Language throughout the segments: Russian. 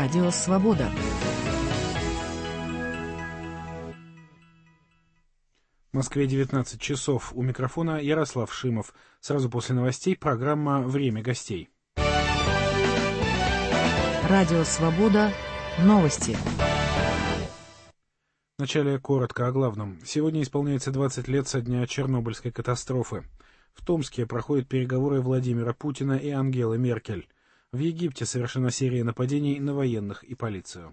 Радио «Свобода». В Москве 19 часов. У микрофона Ярослав Шимов. Сразу после новостей программа «Время гостей». Радио «Свобода». Новости. Вначале коротко о главном. Сегодня исполняется 20 лет со дня Чернобыльской катастрофы. В Томске проходят переговоры Владимира Путина и Ангелы Меркель. В Египте совершена серия нападений на военных и полицию.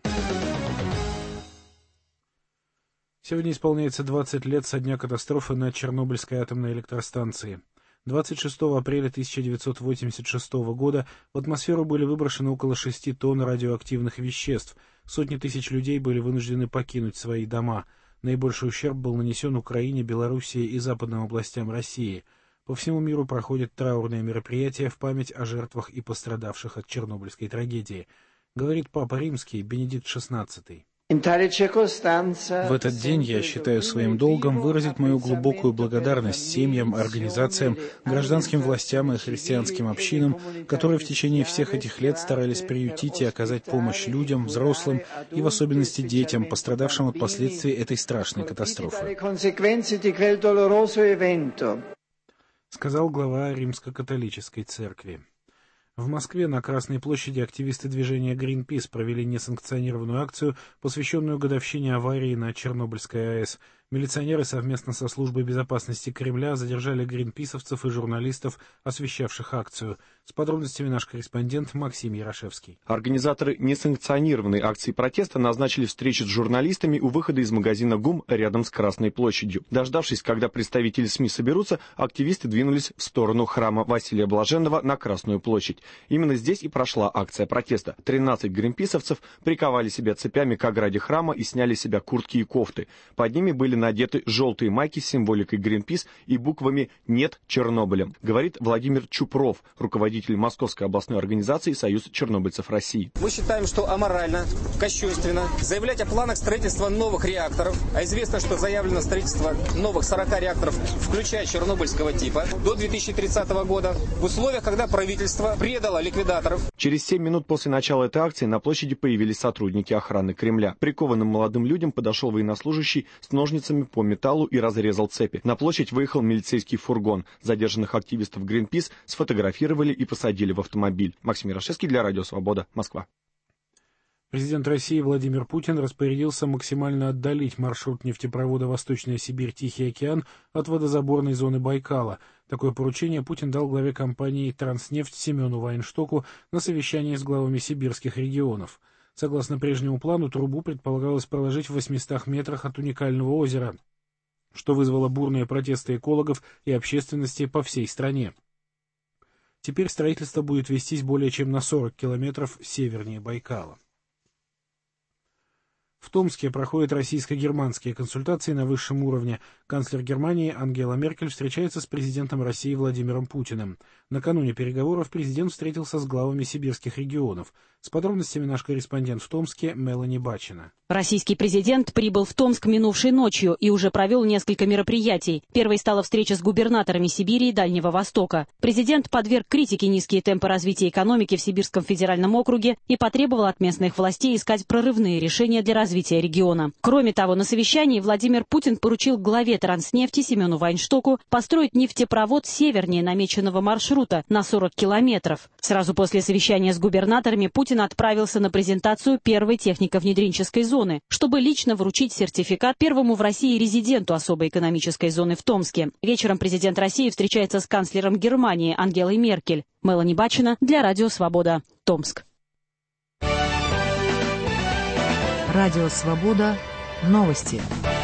Сегодня исполняется 20 лет со дня катастрофы на Чернобыльской атомной электростанции. 26 апреля 1986 года в атмосферу были выброшены около 6 тонн радиоактивных веществ. Сотни тысяч людей были вынуждены покинуть свои дома. Наибольший ущерб был нанесен Украине, Белоруссии и западным областям России. По всему миру проходят траурные мероприятия в память о жертвах и пострадавших от Чернобыльской трагедии, говорит Папа Римский Бенедикт XVI. В этот день я считаю своим долгом выразить мою глубокую благодарность семьям, организациям, гражданским властям и христианским общинам, которые в течение всех этих лет старались приютить и оказать помощь людям, взрослым и в особенности детям, пострадавшим от последствий этой страшной катастрофы, сказал глава Римско-католической церкви. В Москве на Красной площади активисты движения Greenpeace провели несанкционированную акцию, посвященную годовщине аварии на Чернобыльской АЭС. Милиционеры совместно со службой безопасности Кремля задержали гринписовцев и журналистов, освещавших акцию. С подробностями наш корреспондент Максим Ярошевский. Организаторы несанкционированной акции протеста назначили встречу с журналистами у выхода из магазина ГУМ рядом с Красной площадью. Дождавшись, когда представители СМИ соберутся, активисты двинулись в сторону храма Василия Блаженного на Красную площадь. Именно здесь и прошла акция протеста. 13 гринписовцев приковали себя цепями к ограде храма и сняли с себя куртки и кофты. Под ними были надеты желтые майки с символикой Greenpeace и буквами «Нет Чернобыля», говорит Владимир Чупров, руководитель Московской областной организации «Союз чернобыльцев России». Мы считаем, что аморально, кощунственно заявлять о планах строительства новых реакторов, а известно, что заявлено строительство новых 40 реакторов, включая чернобыльского типа, до 2030 года, в условиях, когда правительство предало ликвидаторов. Через 7 минут после начала этой акции на площади появились сотрудники охраны Кремля. Прикованным молодым людям подошел военнослужащий с ножницами по металлу и разрезал цепи. На площадь выехал милицейский фургон. Задержанных активистов Greenpeace сфотографировали и посадили в автомобиль. Максим Ярошевский для Радио Свобода, Москва. Президент России Владимир Путин распорядился максимально отдалить маршрут нефтепровода «Восточная Сибирь-Тихий океан» от водозаборной зоны Байкала. Такое поручение Путин дал главе компании «Транснефть» Семену Вайнштоку на совещании с главами сибирских регионов. Согласно прежнему плану, трубу предполагалось проложить в 800 метрах от уникального озера, что вызвало бурные протесты экологов и общественности по всей стране. Теперь строительство будет вестись более чем на 40 километров севернее Байкала. В Томске проходят российско-германские консультации на высшем уровне. Канцлер Германии Ангела Меркель встречается с президентом России Владимиром Путиным. Накануне переговоров президент встретился с главами сибирских регионов. С подробностями наш корреспондент в Томске Мелани Бачина. Российский президент прибыл в Томск минувшей ночью и уже провел несколько мероприятий. Первой стала встреча с губернаторами Сибири и Дальнего Востока. Президент подверг критике низкие темпы развития экономики в Сибирском федеральном округе и потребовал от местных властей искать прорывные решения для развития региона. Кроме того, на совещании Владимир Путин поручил главе Транснефти Семену Вайнштоку построить нефтепровод севернее намеченного маршрута на 40 километров. Сразу после совещания с губернаторами Путин отправился на презентацию первой технико-внедренческой зоны, чтобы лично вручить сертификат первому в России резиденту особой экономической зоны в Томске. Вечером президент России встречается с канцлером Германии Ангелой Меркель. Мелани Бачина для Радио Свобода, Томск. Радио «Свобода». Новости.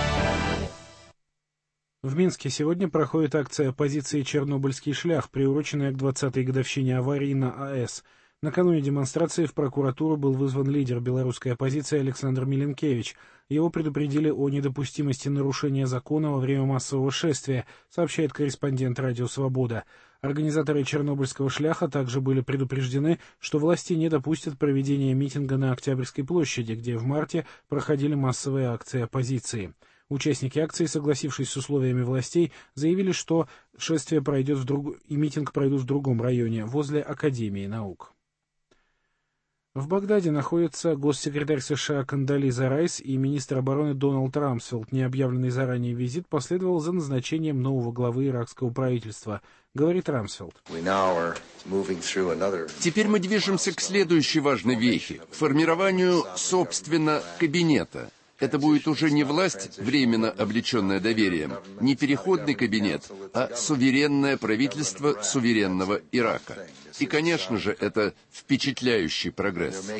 В Минске сегодня проходит акция оппозиции «Чернобыльский шлях», приуроченная к 20-й годовщине аварии на АЭС. Накануне демонстрации в прокуратуру был вызван лидер белорусской оппозиции Александр Миленкевич. Его предупредили о недопустимости нарушения закона во время массового шествия, сообщает корреспондент Радио Свобода. Организаторы Чернобыльского шляха также были предупреждены, что власти не допустят проведения митинга на Октябрьской площади, где в марте проходили массовые акции оппозиции. Участники акции, согласившись с условиями властей, заявили, что шествие пройдет и митинг пройдут в другом районе, возле Академии наук. В Багдаде находятся госсекретарь США Кондолиза Райс и министр обороны Дональд Рамсфелд. Необъявленный заранее визит последовал за назначением нового главы иракского правительства, говорит Рамсфелд. Теперь мы движемся к следующей важной вехе – формированию, собственно, кабинета. Это будет уже не власть, временно облеченная доверием, не переходный кабинет, а суверенное правительство суверенного Ирака. И, конечно же, это впечатляющий прогресс.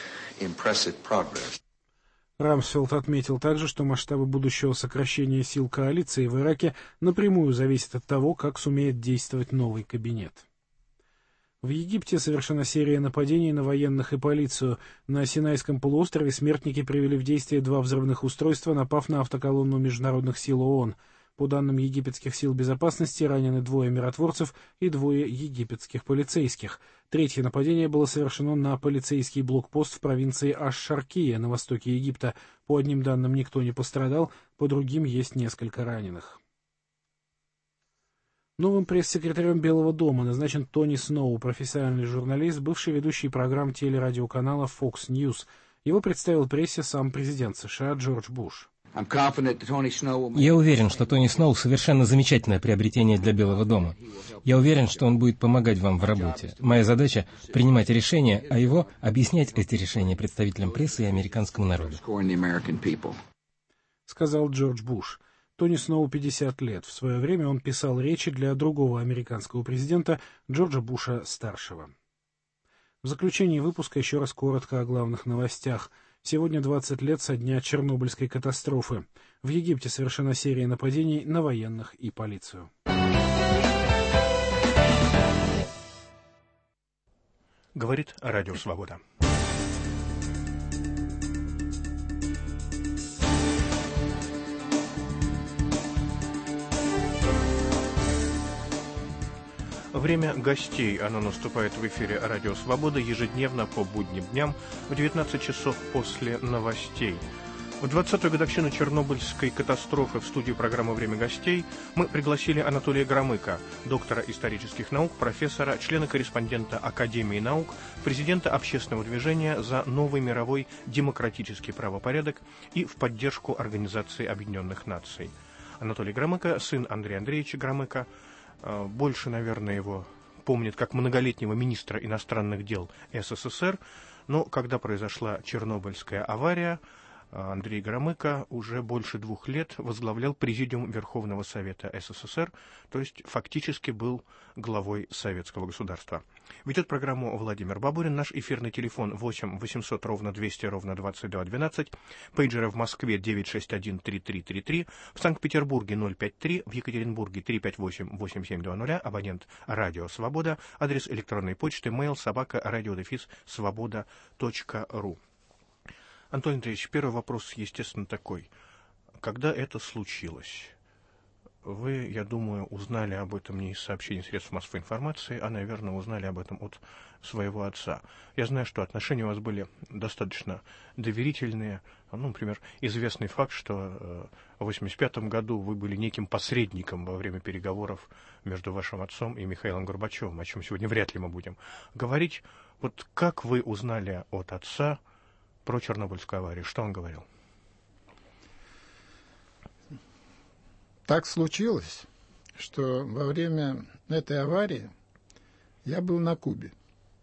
Рамсфелд отметил также, что масштабы будущего сокращения сил коалиции в Ираке напрямую зависят от того, как сумеет действовать новый кабинет. В Египте совершена серия нападений на военных и полицию. На Синайском полуострове смертники привели в действие 2 взрывных устройства, напав на автоколонну международных сил ООН. По данным египетских сил безопасности, ранены 2 миротворцев и 2 египетских полицейских. 3-е нападение было совершено на полицейский блокпост в провинции Аш-Шаркия на востоке Египта. По одним данным, никто не пострадал, по другим есть несколько раненых. Новым пресс-секретарем Белого дома назначен Тони Сноу, профессиональный журналист, бывший ведущий программ телерадиоканала Fox News. Его представил прессе сам президент США Джордж Буш. Я уверен, что Тони Сноу совершенно замечательное приобретение для Белого дома. Я уверен, что он будет помогать вам в работе. Моя задача — принимать решения, а его — объяснять эти решения представителям прессы и американскому народу. Сказал Джордж Буш. Тони Сноу 50 лет. В свое время он писал речи для другого американского президента Джорджа Буша-старшего. В заключении выпуска еще раз коротко о главных новостях. Сегодня 20 лет со дня Чернобыльской катастрофы. В Египте совершена серия нападений на военных и полицию. Говорит Радио Свобода. Время гостей. Оно наступает в эфире Радио Свобода ежедневно по будним дням в 19 часов после новостей. В 20-ю годовщину Чернобыльской катастрофы в студию программы «Время гостей» мы пригласили Анатолия Громыка, доктора исторических наук, профессора, члена-корреспондента Академии наук, президента общественного движения за новый мировой демократический правопорядок и в поддержку Организации Объединенных Наций. Анатолий Громыко, сын Андрея Андреевича Громыка, больше, наверное, его помнят как многолетнего министра иностранных дел СССР, но когда произошла Чернобыльская авария, Андрей Громыко уже больше 2 лет возглавлял Президиум Верховного Совета СССР, то есть фактически был главой советского государства. Ведет программу Владимир Бабурин. Наш эфирный телефон 8 800 ровно 200 ровно 2212, пейджеры в Москве 961-3333, в Санкт-Петербурге 053, в Екатеринбурге 358-8720, абонент Радио Свобода, адрес электронной почты mail@radio-svoboda.ru. Антон Андреевич, первый вопрос, естественно, такой. Когда это случилось? Вы, я думаю, узнали об этом не из сообщений средств массовой информации, а, наверное, узнали об этом от своего отца. Я знаю, что отношения у вас были достаточно доверительные. Ну, например, известный факт, что в 1985 году вы были неким посредником во время переговоров между вашим отцом и Михаилом Горбачевым, о чем сегодня вряд ли мы будем говорить. Вот как вы узнали от отца про Чернобыльскую аварию? Что он говорил? Так случилось, что во время этой аварии я был на Кубе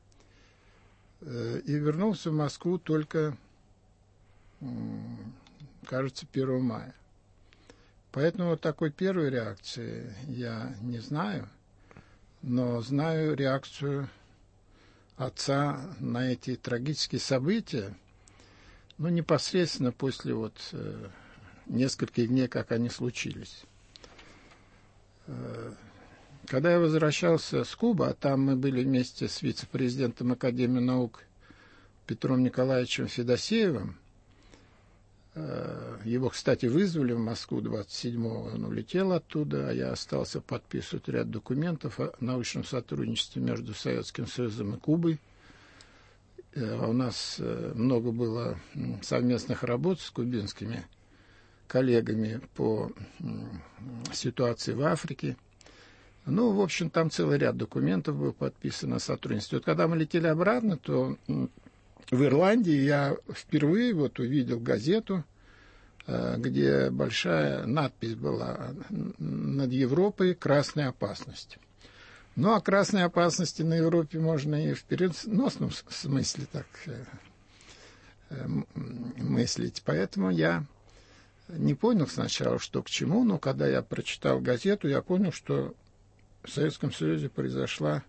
и вернулся в Москву только, кажется, 1 мая. Поэтому вот такой первой реакции я не знаю, но знаю реакцию отца на эти трагические события, непосредственно после нескольких дней, как они случились. Когда я возвращался с Кубы, а там мы были вместе с вице-президентом Академии наук Петром Николаевичем Федосеевым, его, кстати, вызвали в Москву 27-го, он улетел оттуда, а я остался подписывать ряд документов о научном сотрудничестве между Советским Союзом и Кубой. У нас много было совместных работ с кубинскими коллегами по ситуации в Африке. В общем, там целый ряд документов был подписан о сотрудничестве. Вот когда мы летели обратно, то в Ирландии я впервые вот увидел газету, где большая надпись была над Европой «Красная опасность». Ну, о красной опасности на Европе можно и в переносном смысле так мыслить. Поэтому я не понял сначала, что к чему, но когда я прочитал газету, я понял, что в Советском Союзе произошла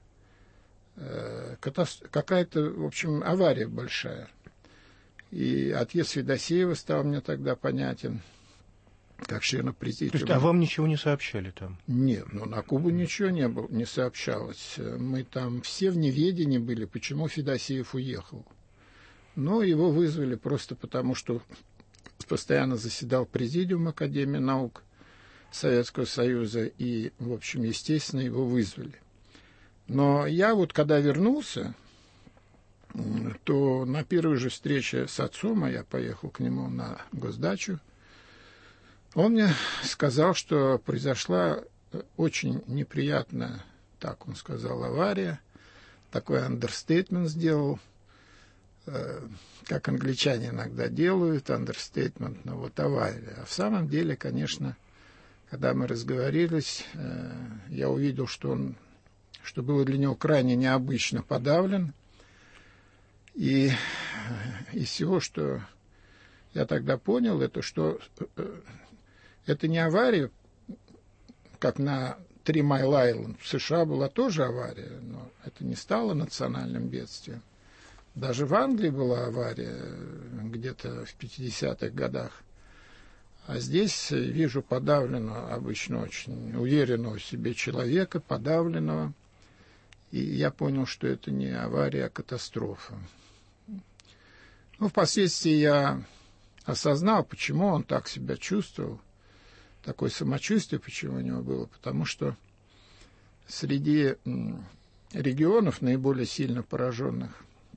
какая-то, в общем, авария большая. И отъезд Федосеева стал мне тогда понятен, как члена президиума. То есть, а вам ничего не сообщали там? Нет, ну на Кубу ничего не сообщалось. Мы там все в неведении были, почему Федосеев уехал. Но его вызвали просто потому, что постоянно заседал президиум Академии наук Советского Союза, и, в общем, естественно, его вызвали. Но я вот, когда вернулся, то на первой же встрече с отцом, а я поехал к нему на госдачу, он мне сказал, что произошла очень неприятная, так он сказал, авария, такой андерстейтмент сделал, как англичане иногда делают, андерстейтмент, но вот авария. А в самом деле, конечно, когда мы разговорились, я увидел, что было для него крайне необычно подавлен. И из всего, что я тогда понял, это что это не авария, как на 3 Майл-Айленд. В США была тоже авария, но это не стало национальным бедствием. Даже в Англии была авария где-то в 50-х годах. А здесь вижу подавленного, обычно очень уверенного в себе человека, подавленного. И я понял, что это не авария, а катастрофа. Ну, впоследствии я осознал, почему он так себя чувствовал, такое самочувствие, почему у него было. Потому что среди регионов, наиболее сильно пораженных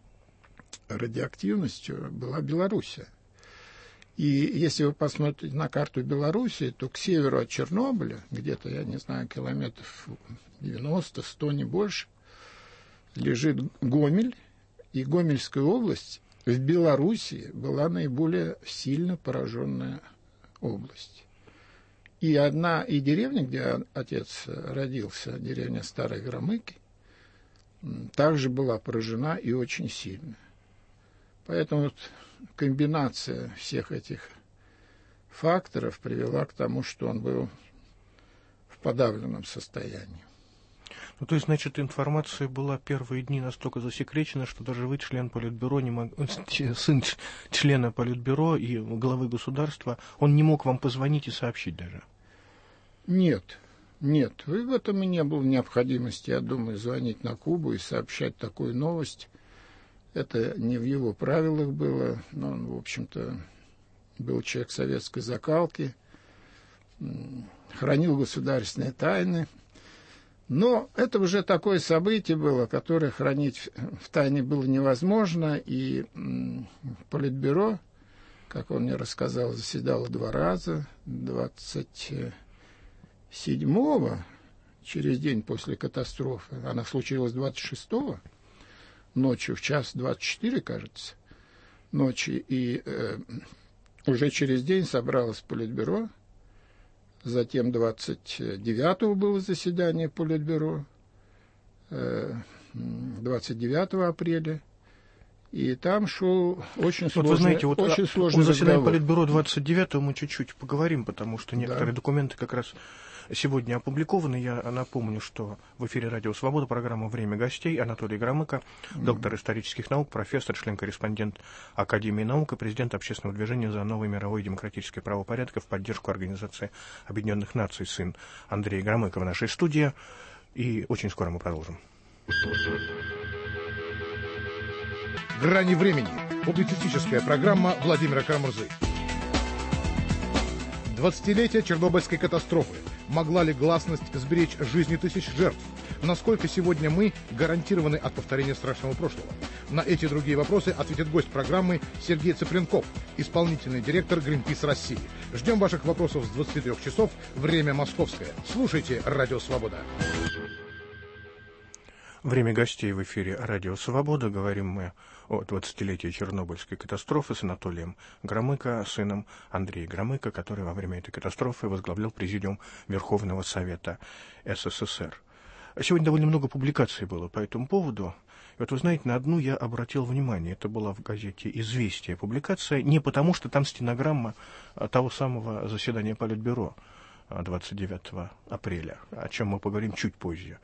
радиоактивностью, была Белоруссия. И если вы посмотрите на карту Белоруссии, то к северу от Чернобыля, где-то, я не знаю, километров 90-100, не больше, лежит Гомель, и Гомельская область в Белоруссии была наиболее сильно пораженная область. И деревня, где отец родился, деревня Старой Громыки, также была поражена и очень сильно. Поэтому вот комбинация всех этих факторов привела к тому, что он был в подавленном состоянии. Ну, то есть, значит, информация была первые дни настолько засекречена, что даже вы, член Политбюро, сын члена Политбюро и главы государства, он не мог вам позвонить и сообщить даже? Нет. В этом и не было необходимости, я думаю, звонить на Кубу и сообщать такую новость. Это не в его правилах было, но он, в общем-то, был человек советской закалки, хранил государственные тайны. Но это уже такое событие было, которое хранить в тайне было невозможно, и Политбюро, как он мне рассказал, заседало 2 раза, 27-го, через день после катастрофы, она случилась 26-го, ночью, в 1:24, кажется, ночи, и уже через день собралось Политбюро. Затем 29-го было заседание Политбюро, 29 апреля, и там шел очень сложный, вы знаете, очень сложный о заседании разговор. Политбюро 29-го мы чуть-чуть поговорим, потому что некоторые документы как раз сегодня опубликованы. Я напомню, что в эфире «Радио Свобода» программа «Время гостей». Анатолий Громыко, доктор исторических наук, профессор, член-корреспондент Академии наук и президент общественного движения «За новый мировой демократический правопорядок» в поддержку Организации Объединенных Наций, сын Андрей Громыко в нашей студии. И очень скоро мы продолжим. «Грани времени». Публицистическая программа Владимира Карамурзы. 20-летие Чернобыльской катастрофы. Могла ли гласность сберечь жизни тысяч жертв? Насколько сегодня мы гарантированы от повторения страшного прошлого? На эти и другие вопросы ответит гость программы Сергей Цыпленков, исполнительный директор Greenpeace России. Ждем ваших вопросов с 23 часов, время московское. Слушайте «Радио Свобода». Время гостей в эфире «Радио Свобода». Говорим мы о 20-летии Чернобыльской катастрофы с Анатолием Громыко, сыном Андрея Громыко, который во время этой катастрофы возглавлял Президиум Верховного Совета СССР. Сегодня довольно много публикаций было по этому поводу. И вот вы знаете, на одну я обратил внимание. Это была в газете «Известия» публикация, не потому что там стенограмма того самого заседания Политбюро 29 апреля, о чем мы поговорим чуть позже.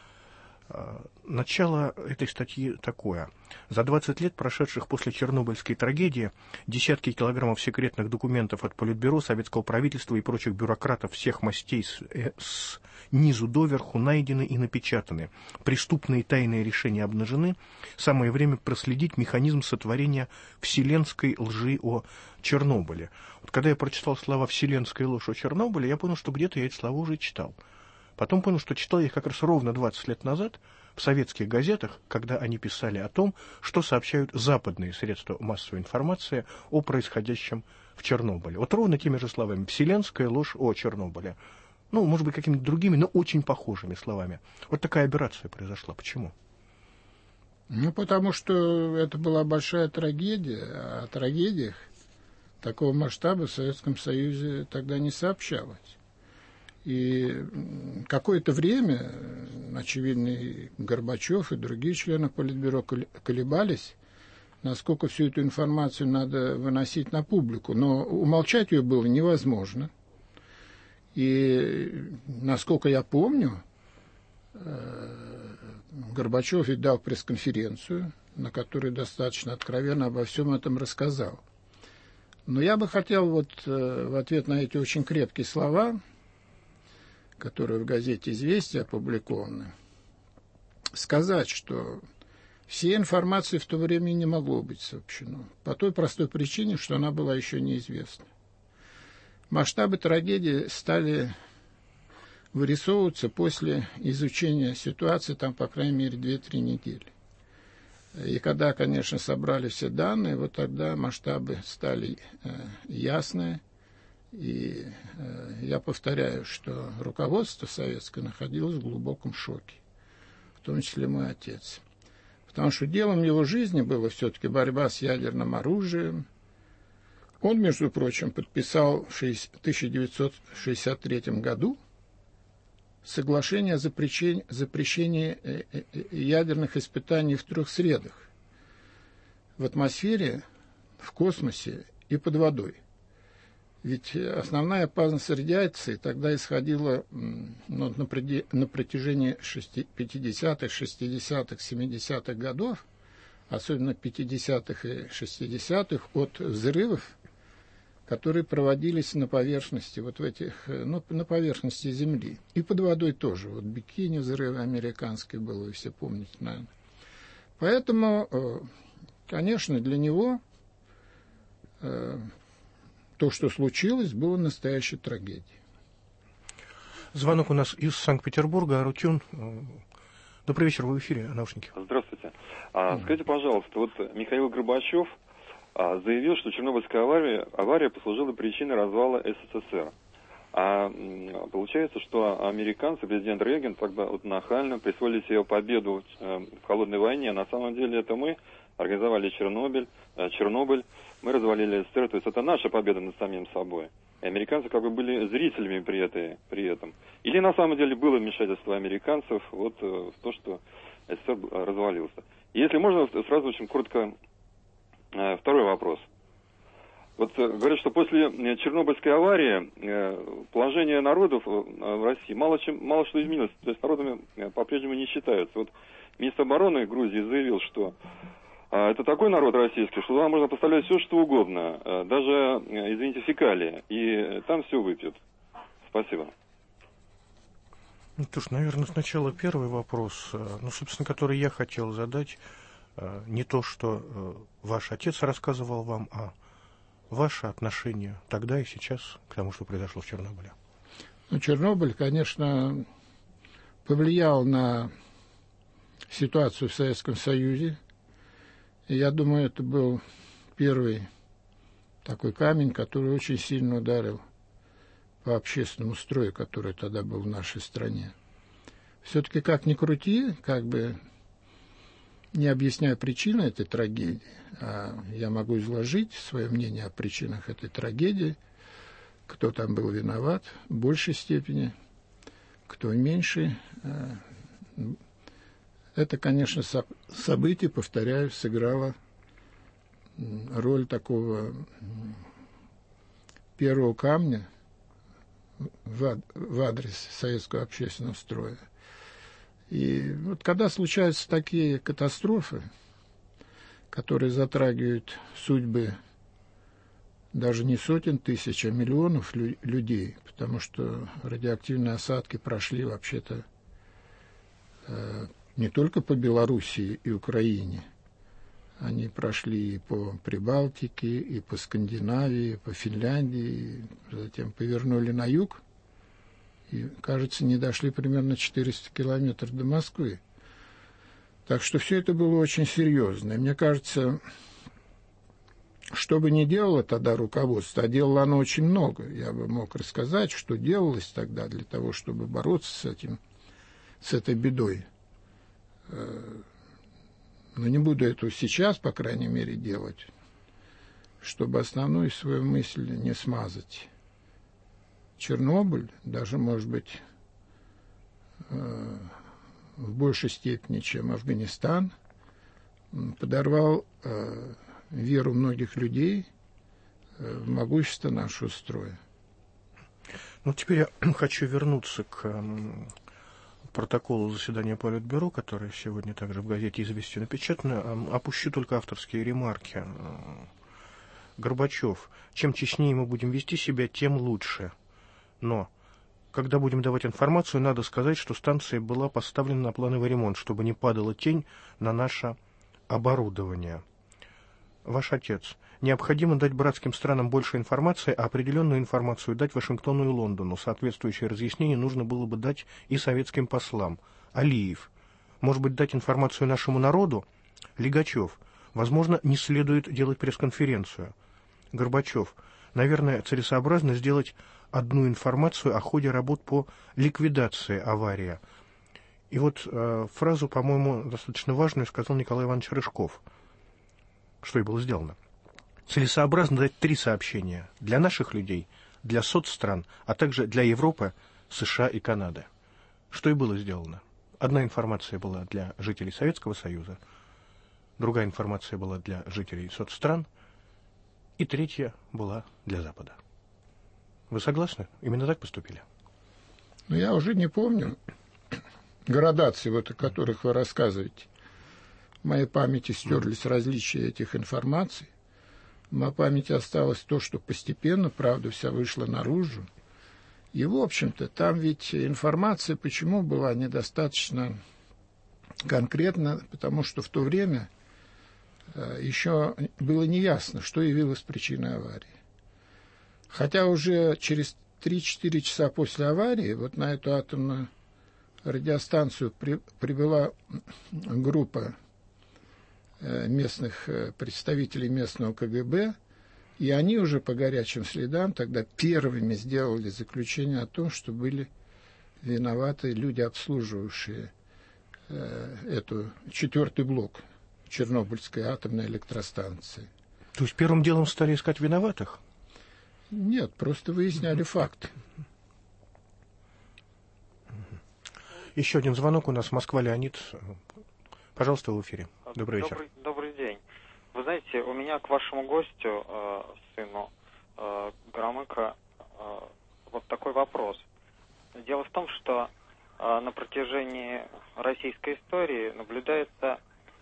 Начало этой статьи такое. За 20 лет, прошедших после Чернобыльской трагедии, десятки килограммов секретных документов от Политбюро, советского правительства и прочих бюрократов всех мастей с низу доверху найдены и напечатаны. Преступные тайные решения обнажены. Самое время проследить механизм сотворения вселенской лжи о Чернобыле. Вот когда я прочитал слова «вселенская ложь о Чернобыле», я понял, что где-то я эти слова уже читал. Потом понял, что читал я их как раз ровно 20 лет назад в советских газетах, когда они писали о том, что сообщают западные средства массовой информации о происходящем в Чернобыле. Вот ровно теми же словами. Вселенская ложь о Чернобыле. Ну, может быть, какими-то другими, но очень похожими словами. Вот такая операция произошла. Почему? Ну, потому что это была большая трагедия. А о трагедиях такого масштаба в Советском Союзе тогда не сообщалось. И какое-то время, очевидно, и Горбачев, и другие члены Политбюро колебались, насколько всю эту информацию надо выносить на публику. Но умолчать ее было невозможно. И, насколько я помню, Горбачев ведь дал пресс-конференцию, на которой достаточно откровенно обо всем этом рассказал. Но я бы хотел вот в ответ на эти очень крепкие слова, которые в газете «Известия» опубликованы, сказать, что всей информации в то время не могло быть сообщено. По той простой причине, что она была еще неизвестна. Масштабы трагедии стали вырисовываться после изучения ситуации, там, по крайней мере, 2-3 недели. И когда, конечно, собрали все данные, вот тогда масштабы стали ясны. И я повторяю, что руководство советское находилось в глубоком шоке, в том числе мой отец. Потому что делом его жизни было все-таки борьба с ядерным оружием. Он, между прочим, подписал в 1963 году соглашение о запрещении ядерных испытаний в 3 средах: в атмосфере, в космосе и под водой. Ведь основная опасность радиации тогда исходила на протяжении 50-х, 60-х, 70-х годов, особенно 50-х и 60-х, от взрывов, которые проводились на поверхности, вот в этих, на поверхности Земли. И под водой тоже. Вот Бикини взрыв американский был, вы все помните, наверное. Поэтому, конечно, для него то, что случилось, было настоящей трагедией. Звонок у нас из Санкт-Петербурга. Арутюн. Добрый вечер, вы в эфире, наушники. Здравствуйте. Скажите, пожалуйста, вот Михаил Горбачев заявил, что Чернобыльская авария послужила причиной развала СССР. Получается, что американцы, президент Рейган, тогда вот нахально присвоили себе победу в холодной войне. А на самом деле это мы организовали Чернобыль, мы развалили СССР, то есть это наша победа над самим собой. И американцы как бы были зрителями при этом. Или на самом деле было вмешательство американцев вот в то, что СССР развалился. Если можно, сразу очень коротко второй вопрос. Вот говорят, что после Чернобыльской аварии положение народов в России мало что изменилось. То есть народами по-прежнему не считаются. Вот министр обороны Грузии заявил, что это такой народ российский, что туда можно поставлять все, что угодно, даже, извините, фекалии, и там все выпьют. Спасибо. Ну, то, что, наверное, сначала первый вопрос, собственно, который я хотел задать, не то, что ваш отец рассказывал вам, а ваше отношение тогда и сейчас к тому, что произошло в Чернобыле. Чернобыль, конечно, повлиял на ситуацию в Советском Союзе. И я думаю, это был первый такой камень, который очень сильно ударил по общественному строю, который тогда был в нашей стране. Все-таки, как ни крути, как бы не объясняю причины этой трагедии, а я могу изложить свое мнение о причинах этой трагедии, кто там был виноват в большей степени, кто в меньшей. Это, конечно, событие, повторяю, сыграло роль такого первого камня в адрес советского общественного строя. И вот когда случаются такие катастрофы, которые затрагивают судьбы даже не сотен тысяч, а миллионов людей, потому что радиоактивные осадки прошли вообще-то не только по Белоруссии и Украине, они прошли и по Прибалтике, и по Скандинавии, и по Финляндии, затем повернули на юг, и, кажется, не дошли примерно 400 километров до Москвы. Так что все это было очень серьезно. И мне кажется, что бы ни делало тогда руководство, а делало оно очень много, я бы мог рассказать, что делалось тогда для того, чтобы бороться с этой бедой. Но не буду этого сейчас, по крайней мере, делать, чтобы основную свою мысль не смазать. Чернобыль, даже, может быть, в большей степени, чем Афганистан, подорвал веру многих людей в могущество нашего строя. Ну, теперь я хочу вернуться к протоколу заседания Политбюро, которое сегодня также в газете «Известия» напечатано. Опущу только авторские ремарки. Горбачев. Чем честнее мы будем вести себя, тем лучше. Но, когда будем давать информацию, надо сказать, что станция была поставлена на плановый ремонт, чтобы не падала тень на наше оборудование. Ваш отец. Необходимо дать братским странам больше информации, а определенную информацию дать Вашингтону и Лондону. Соответствующее разъяснение нужно было бы дать и советским послам. Алиев. Может быть, дать информацию нашему народу? Лигачев. Возможно, не следует делать пресс-конференцию. Горбачев. Наверное, целесообразно сделать одну информацию о ходе работ по ликвидации аварии. И вот фразу, по-моему, достаточно важную сказал Николай Иванович Рыжков. Что и было сделано. Целесообразно дать 3 сообщения для наших людей, для соцстран, а также для Европы, США и Канады. Что и было сделано. Одна информация была для жителей Советского Союза, другая информация была для жителей соцстран, и третья была для Запада. Вы согласны? Именно так поступили? Ну, я уже не помню градации, вот, о которых вы рассказываете. В моей памяти стерлись различия этих информаций. В моей памяти осталось то, что постепенно правда вся вышла наружу. И, в общем-то, там ведь информация почему была недостаточно конкретна, потому что в то время еще было неясно, что явилось причиной аварии. Хотя уже через 3-4 часа после аварии вот на эту атомную радиостанцию прибыла группа местных представителей местного КГБ, и они уже по горячим следам тогда первыми сделали заключение о том, что были виноваты люди, обслуживающие эту 4-й блок Чернобыльской атомной электростанции. То есть первым делом стали искать виноватых? Нет, просто выясняли факты. Еще один звонок у нас. Москва, Леонид. Пожалуйста, в эфире. Добрый вечер. Добрый день. Вы знаете, у меня к вашему гостю, сыну Громыко, вот такой вопрос. Дело в том, что на протяжении российской истории наблюдается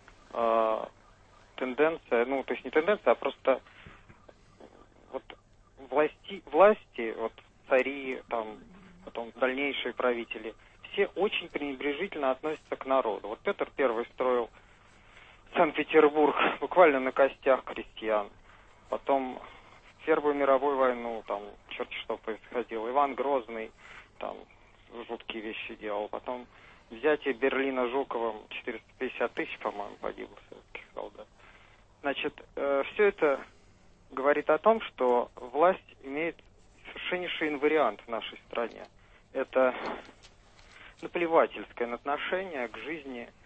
тенденция, ну, то есть не тенденция, а просто вот власти, вот цари, там, потом дальнейшие правители, все очень пренебрежительно относятся к народу. Вот Петр I строил Санкт-Петербург буквально на костях крестьян. Потом в Первую мировую войну, там, черти что происходило. Иван Грозный, там, жуткие вещи делал. Потом взятие Берлина Жуковым, 450 тысяч, по-моему, погибло советских солдат. Значит, все это говорит о том, что власть имеет совершеннейший инвариант в нашей стране. Это наплевательское отношение к жизни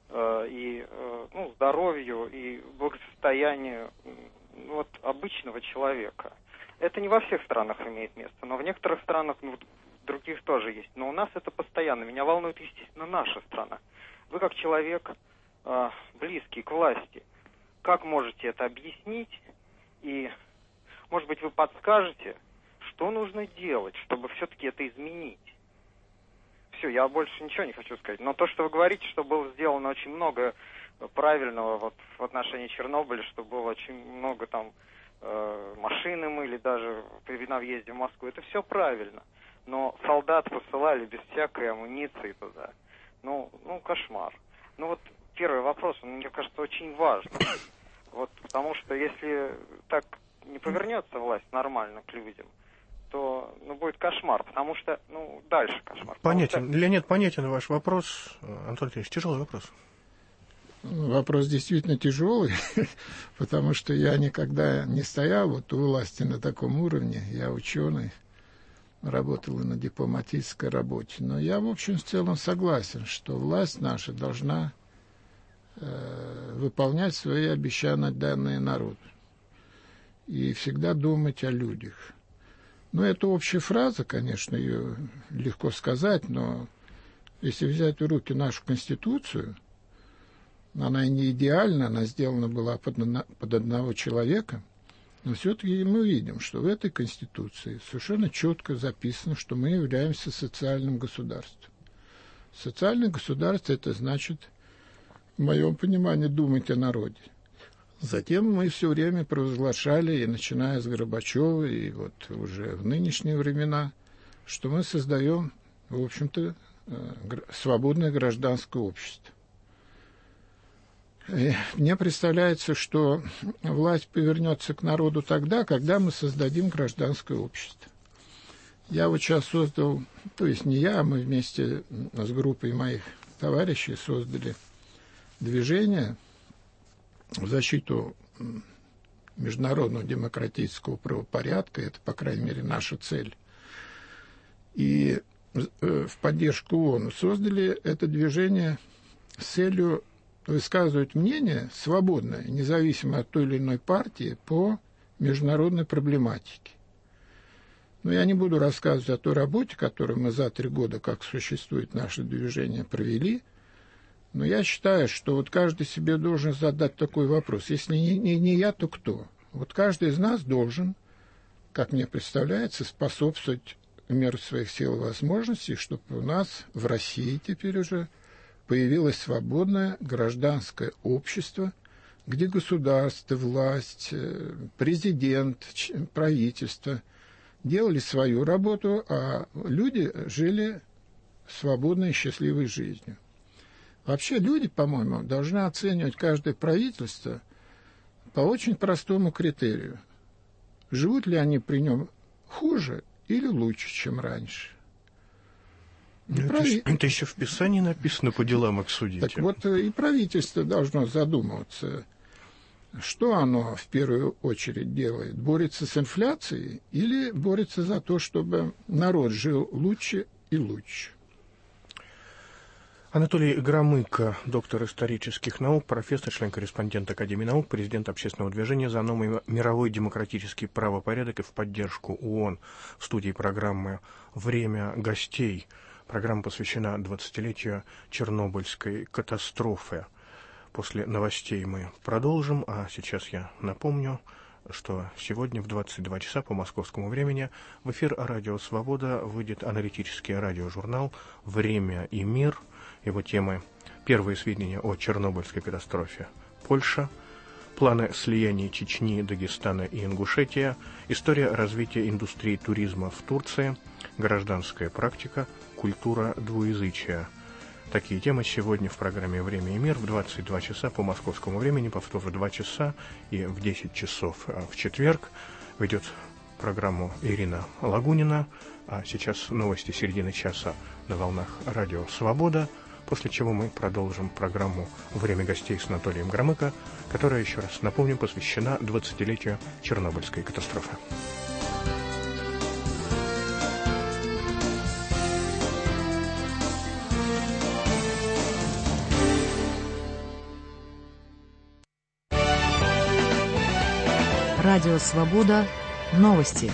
и здоровью, и благосостоянию вот, обычного человека. Это не во всех странах имеет место, но в некоторых странах, в других тоже есть. Но у нас это постоянно. Меня волнует, естественно, наша страна. Вы как человек, близкий к власти, как можете это объяснить? И, может быть, вы подскажете, что нужно делать, чтобы все-таки это изменить? Все, я больше ничего не хочу сказать. Но то, что вы говорите, что было сделано очень много правильного вот в отношении Чернобыля, что было очень много там машины мыли даже на въезде в Москву, это все правильно. Но солдат посылали без всякой амуниции туда. Ну, кошмар. Ну вот первый вопрос, он, мне кажется, очень важный. Вот, потому что если так не повернется власть нормально к людям, то будет кошмар, потому что, дальше кошмар. Понятен. Леонид, понятен ваш вопрос. Антон Ильич, тяжелый вопрос. Вопрос действительно тяжелый, потому что я никогда не стоял вот у власти на таком уровне. Я ученый, работал и на дипломатической работе. Но я, в общем, в целом согласен, что власть наша должна выполнять свои обещания, данные народу. И всегда думать о людях. Это общая фраза, конечно, ее легко сказать, но если взять в руки нашу Конституцию, она и не идеальна, она сделана была под одного человека, но все-таки мы видим, что в этой Конституции совершенно четко записано, что мы являемся социальным государством. Социальное государство – это значит, в моем понимании, думать о народе. Затем мы все время провозглашали, и начиная с Горбачева, и вот уже в нынешние времена, что мы создаем, в общем-то, свободное гражданское общество. И мне представляется, что власть повернется к народу тогда, когда мы создадим гражданское общество. Я вот сейчас создал, то есть не я, а мы вместе с группой моих товарищей создали движение в защиту международного демократического правопорядка. Это, по крайней мере, наша цель. И в поддержку ООН создали это движение с целью высказывать мнение свободное, независимо от той или иной партии, по международной проблематике. Но я не буду рассказывать о той работе, которую мы за 3 года, как существует наше движение, провели. Но я считаю, что вот каждый себе должен задать такой вопрос. Если не я, то кто? Вот каждый из нас должен, как мне представляется, способствовать в меру своих сил и возможностей, чтобы у нас в России теперь уже появилось свободное гражданское общество, где государство, власть, президент, правительство делали свою работу, а люди жили свободной и счастливой жизнью. Вообще люди, по-моему, должны оценивать каждое правительство по очень простому критерию. Живут ли они при нем хуже или лучше, чем раньше? Это еще в Писании написано, по делам их судите. Так вот, и правительство должно задумываться, что оно в первую очередь делает. Борется с инфляцией или борется за то, чтобы народ жил лучше и лучше? Анатолий Громыко, доктор исторических наук, профессор, член-корреспондент Академии наук, президент общественного движения «За новый мировой демократический правопорядок» и в поддержку ООН. В студии программы «Время гостей». Программа посвящена 20-летию Чернобыльской катастрофы. После новостей мы продолжим, а сейчас я напомню, что сегодня в 22 часа по московскому времени в эфир «Радио Свобода» выйдет аналитический радиожурнал «Время и мир». Его темы: первые сведения о Чернобыльской катастрофе, Польша, планы слияния Чечни, Дагестана и Ингушетия, история развития индустрии туризма в Турции, гражданская практика, культура двуязычия. Такие темы сегодня в программе «Время и мир» в 22 часа по московскому времени, повтор в 2 часа и в 10 часов в четверг. Ведет программу Ирина Лагунина, а сейчас новости середины часа на волнах «Радио Свобода», после чего мы продолжим программу «Время гостей» с Анатолием Громыко, которая, еще раз напомню, посвящена 20-летию Чернобыльской катастрофы. Радио «Свобода». Новости.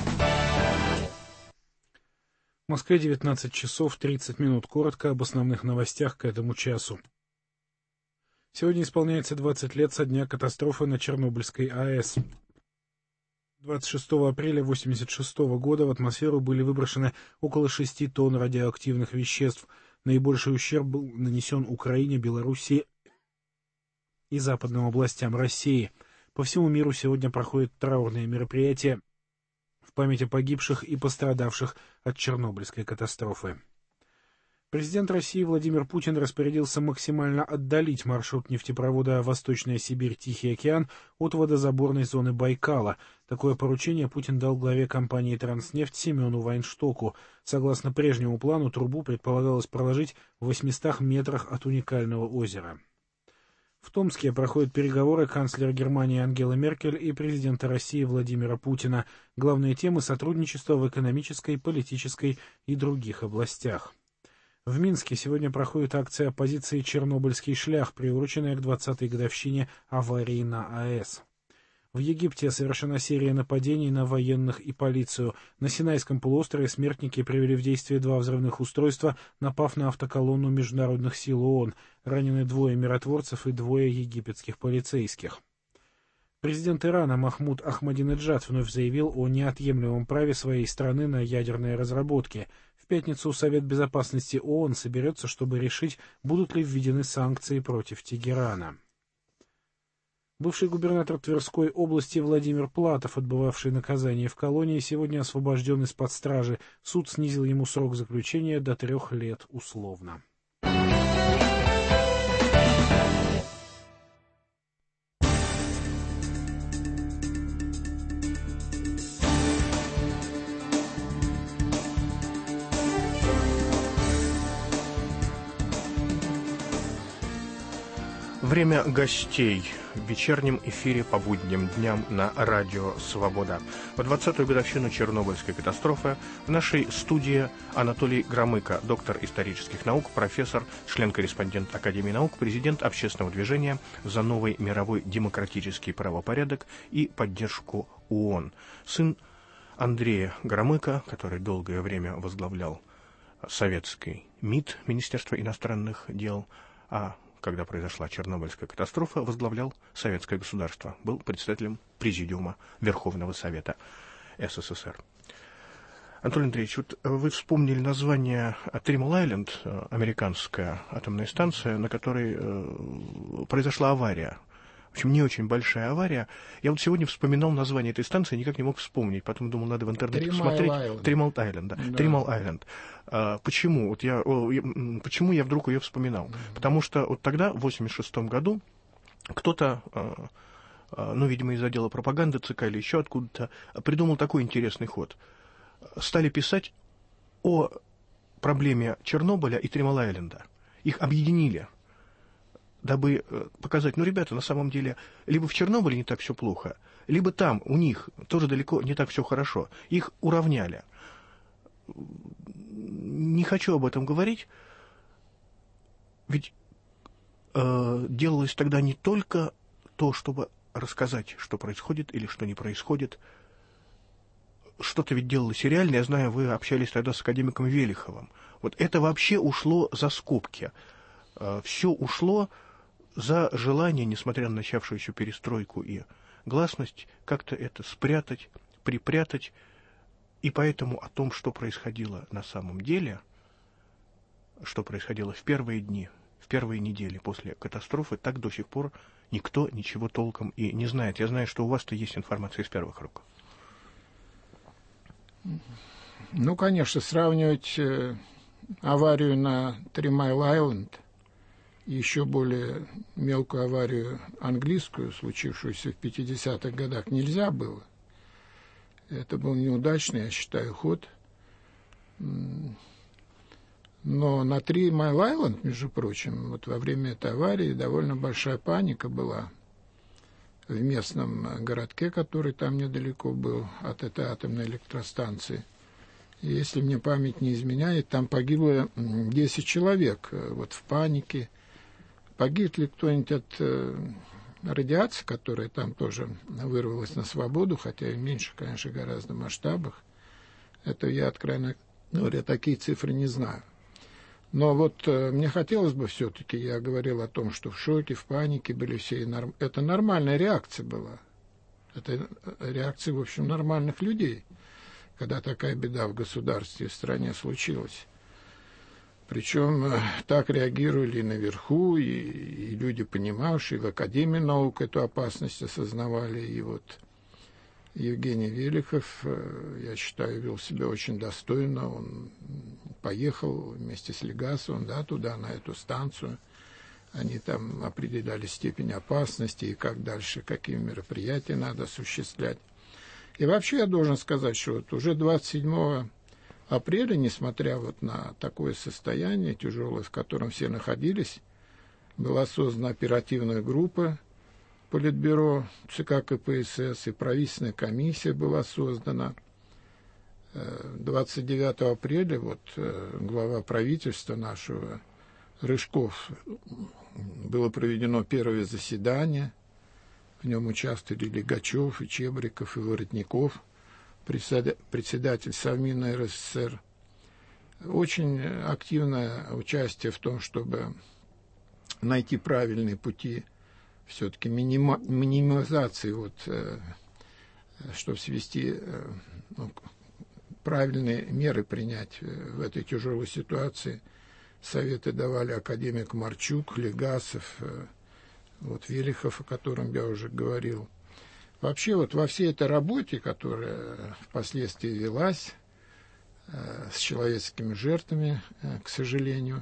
В Москве 19 часов 30 минут. Коротко об основных новостях к этому часу. Сегодня исполняется 20 лет со дня катастрофы на Чернобыльской АЭС. 26 апреля 1986 года в атмосферу были выброшены около 6 тонн радиоактивных веществ. Наибольший ущерб был нанесен Украине, Белоруссии и западным областям России. По всему миру сегодня проходят траурные мероприятия в память о погибших и пострадавших от Чернобыльской катастрофы. Президент России Владимир Путин распорядился максимально отдалить маршрут нефтепровода «Восточная Сибирь-Тихий океан» от водозаборной зоны Байкала. Такое поручение Путин дал главе компании «Транснефть» Семену Вайнштоку. Согласно прежнему плану, трубу предполагалось проложить в 800 метрах от уникального озера. В Томске проходят переговоры канцлера Германии Ангелы Меркель и президента России Владимира Путина. Главные темы — сотрудничества в экономической, политической и других областях. В Минске сегодня проходит акция оппозиции «Чернобыльский шлях», приуроченная к 20-й годовщине аварии на АЭС. В Египте совершена серия нападений на военных и полицию. На Синайском полуострове смертники привели в действие 2 взрывных устройства, напав на автоколонну международных сил ООН. Ранены 2 миротворцев и 2 египетских полицейских. Президент Ирана Махмуд Ахмадинеджад вновь заявил о неотъемлемом праве своей страны на ядерные разработки. В пятницу Совет Безопасности ООН соберется, чтобы решить, будут ли введены санкции против Тегерана. Бывший губернатор Тверской области Владимир Платов, отбывавший наказание в колонии, сегодня освобожден из-под стражи. Суд снизил ему срок заключения до 3 лет условно. Время гостей в вечернем эфире по будним дням на радио «Свобода». В 20-ю годовщину Чернобыльской катастрофы в нашей студии Анатолий Громыко, доктор исторических наук, профессор, член-корреспондент Академии наук, президент общественного движения за новый мировой демократический правопорядок и поддержку ООН. Сын Андрея Громыко, который долгое время возглавлял советский МИД, Министерство иностранных дел, а когда произошла Чернобыльская катастрофа, возглавлял советское государство, был председателем Президиума Верховного Совета СССР. Анатолий Андреевич, вот вы вспомнили название Триммел-Айленд, американская атомная станция, на которой произошла авария. В общем, не очень большая авария. Я вот сегодня вспоминал название этой станции, никак не мог вспомнить. Потом думал, надо в интернете посмотреть. Триммел-Айленд. Да. Триммел-Айленд. Почему? Почему я вдруг ее вспоминал? Потому что вот тогда, в 1986 году, кто-то, видимо, из отдела пропаганды ЦК или еще откуда-то, придумал такой интересный ход. Стали писать о проблеме Чернобыля и Триммел-Айленда. Их объединили, дабы показать, ребята, на самом деле, либо в Чернобыле не так все плохо, либо там, у них, тоже далеко не так все хорошо. Их уравняли. Не хочу об этом говорить, ведь делалось тогда не только то, чтобы рассказать, что происходит или что не происходит. Что-то ведь делалось и реально. Я знаю, вы общались тогда с академиком Велиховым. Вот это вообще ушло за скобки. Все ушло за желание, несмотря на начавшуюся перестройку и гласность, как-то это спрятать, припрятать. И поэтому о том, что происходило на самом деле, что происходило в первые дни, в первые недели после катастрофы, так до сих пор никто ничего толком и не знает. Я знаю, что у вас-то есть информация из первых рук. Конечно, сравнивать аварию на Триммел-Айленд и еще более мелкую аварию английскую, случившуюся в 50-х годах, нельзя было. Это был неудачный, я считаю, ход. Но на Триммел-Айленд, между прочим, вот во время этой аварии довольно большая паника была в местном городке, который там недалеко был от этой атомной электростанции. И если мне память не изменяет, там погибло 10 человек вот в панике. Погиб ли кто-нибудь от радиация, которая там тоже вырвалась на свободу, хотя и меньше, конечно, гораздо масштабах, это я, откровенно говоря, такие цифры не знаю. Но вот мне хотелось бы все-таки, я говорил о том, что в шоке, в панике были все. Это нормальная реакция была. Это реакция, в общем, нормальных людей, когда такая беда в государстве, в стране случилась. Причем так реагировали и наверху, и люди, понимавшие, в Академии наук эту опасность осознавали. И вот Евгений Велихов, я считаю, вел себя очень достойно. Он поехал вместе с Легасовым, да, туда, на эту станцию. Они там определяли степень опасности и как дальше, какие мероприятия надо осуществлять. И вообще я должен сказать, что вот уже 27 апреля, несмотря вот на такое состояние тяжелое, в котором все находились, была создана оперативная группа Политбюро ЦК КПСС, и правительственная комиссия была создана. 29 апреля вот глава правительства нашего Рыжков, было проведено первое заседание. В нем участвовали Лигачев, и Чебриков, и Воротников, председатель Совмина РСФСР. Очень активное участие в том, чтобы найти правильные пути все-таки минимизации, вот, чтобы свести, правильные меры принять в этой тяжелой ситуации. Советы давали академик Марчук, Легасов, вот Велихов, о котором я уже говорил. Вообще вот во всей этой работе, которая впоследствии велась с человеческими жертвами, к сожалению,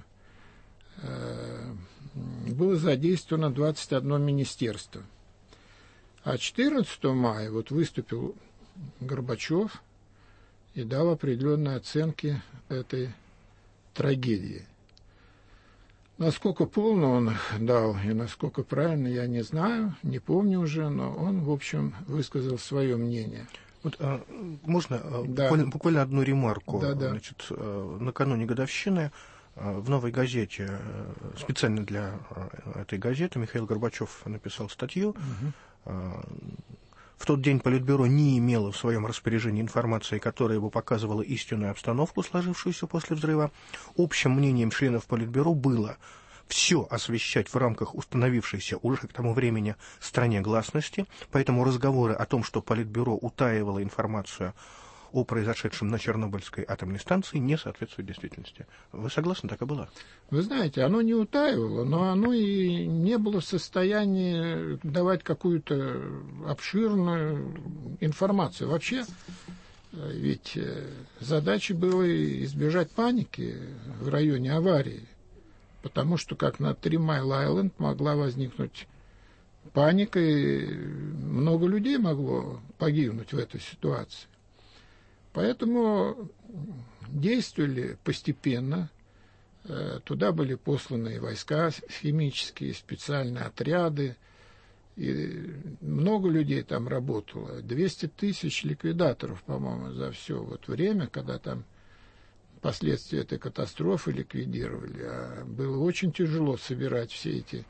было задействовано 21 министерство. А 14 мая вот выступил Горбачев и дал определенные оценки этой трагедии. Насколько полно он дал и насколько правильно, я не знаю, не помню уже, но он, в общем, высказал свое мнение. Вот, можно да. буквально одну ремарку? Да. Значит, накануне годовщины в «Новой газете», специально для этой газеты, Михаил Горбачев написал статью. В тот день Политбюро не имело в своем распоряжении информации, которая бы показывала истинную обстановку, сложившуюся после взрыва. Общим мнением членов Политбюро было все освещать в рамках установившейся уже к тому времени стране гласности, поэтому разговоры о том, что Политбюро утаивало информацию о произошедшем на Чернобыльской атомной станции, не соответствует действительности. Вы согласны, так и было? Вы знаете, оно не утаивало, но оно и не было в состоянии давать какую-то обширную информацию. Вообще, ведь задачей было избежать паники в районе аварии, потому что, как на 3 Майл-Айленд, могла возникнуть паника, и много людей могло погибнуть в этой ситуации. Поэтому действовали постепенно. Туда были посланы войска химические, специальные отряды. И много людей там работало. 200 тысяч ликвидаторов, по-моему, за все вот время, когда там последствия этой катастрофы ликвидировали. А было очень тяжело собирать все эти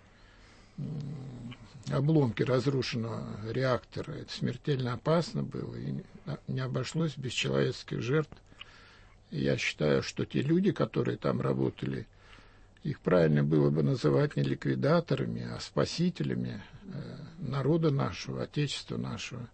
обломки разрушенного реактора. Это смертельно опасно было, и не обошлось без человеческих жертв. И я считаю, что те люди, которые там работали, их правильно было бы называть не ликвидаторами, а спасителями народа нашего, отечества нашего.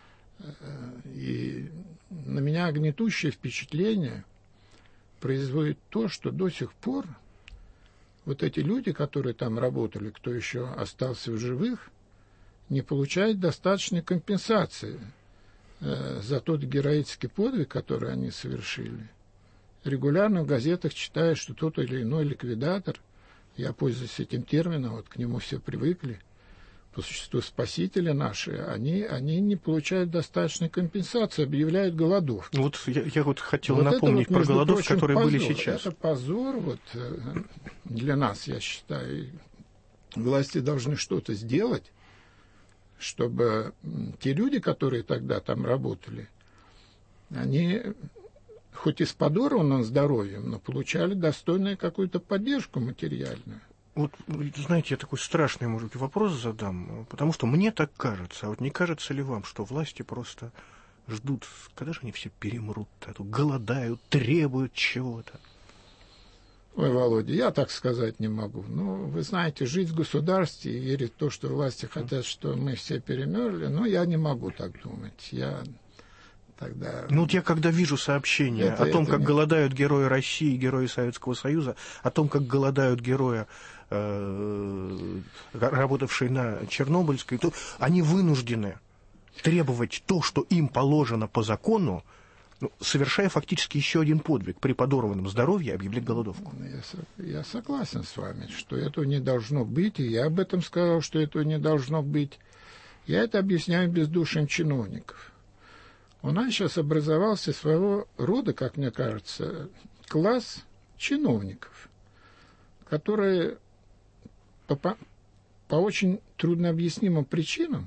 И на меня гнетущее впечатление производит то, что до сих пор вот эти люди, которые там работали, кто еще остался в живых, не получают достаточной компенсации за тот героический подвиг, который они совершили. Регулярно в газетах читаю, что тот или иной ликвидатор, я пользуюсь этим термином, вот к нему все привыкли, по существу спасители наши, они не получают достаточной компенсации, объявляют голодовки. Вот я вот хотел напомнить про голодовки, которые были сейчас. Это позор вот, для нас, я считаю. Власти должны что-то сделать, чтобы те люди, которые тогда там работали, они хоть и с подорванным здоровьем, но получали достойную какую-то поддержку материальную. Вот, знаете, я такой страшный, может быть, вопрос задам, потому что мне так кажется, а вот не кажется ли вам, что власти просто ждут, когда же они все перемрут, а то голодают, требуют чего-то? Ой, Володя, я так сказать не могу. Ну, вы знаете, жить в государстве и верить в то, что власти хотят, что мы все перемерли, но я не могу так думать. Я тогда... Ну, вот я когда вижу сообщения о том, как голодают герои России, герои Советского Союза, о том, как голодают герои, работавшие на Чернобыльской, то они вынуждены требовать то, что им положено по закону, совершая фактически еще один подвиг, при подорванном здоровье объявлять голодовку. Я согласен с вами, что этого не должно быть, и я об этом сказал, что этого не должно быть. Я это объясняю бездушием чиновников. У нас сейчас образовался своего рода, как мне кажется, класс чиновников, которые по очень труднообъяснимым причинам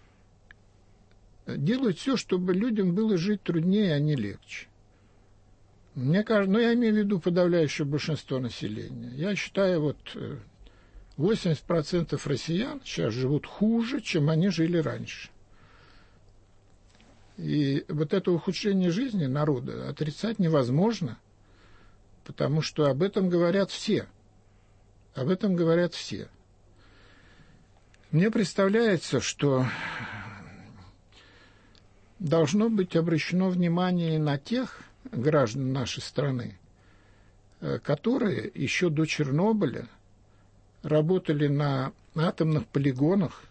делают все, чтобы людям было жить труднее, а не легче. Мне кажется, я имею в виду подавляющее большинство населения. Я считаю, вот 80% россиян сейчас живут хуже, чем они жили раньше. И вот это ухудшение жизни народа отрицать невозможно, потому что об этом говорят все. Об этом говорят все. Мне представляется, что должно быть обращено внимание на тех граждан нашей страны, которые еще до Чернобыля работали на атомных полигонах,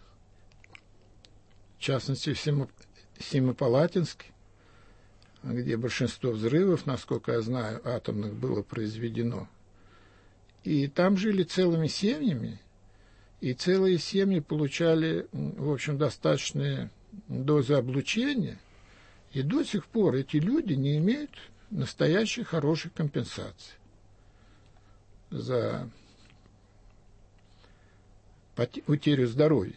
в частности, в Семипалатинске, где большинство взрывов, насколько я знаю, атомных было произведено. И там жили целыми семьями, и целые семьи получали, в общем, достаточные дозы облучения, и до сих пор эти люди не имеют настоящей хорошей компенсации за утерю здоровья.